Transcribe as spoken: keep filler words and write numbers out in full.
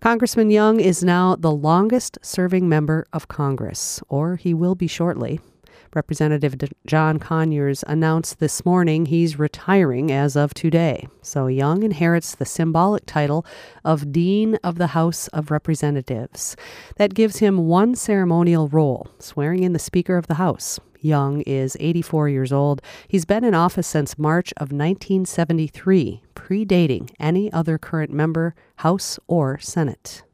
Congressman Young is now the longest-serving member of Congress, or he will be shortly. Representative John Conyers announced this morning he's retiring as of today. So Young inherits the symbolic title of Dean of the House of Representatives. That gives him one ceremonial role, swearing in the Speaker of the House. Young is eighty-four years old. He's been in office since March of nineteen seventy-three, predating any other current member, House or Senate.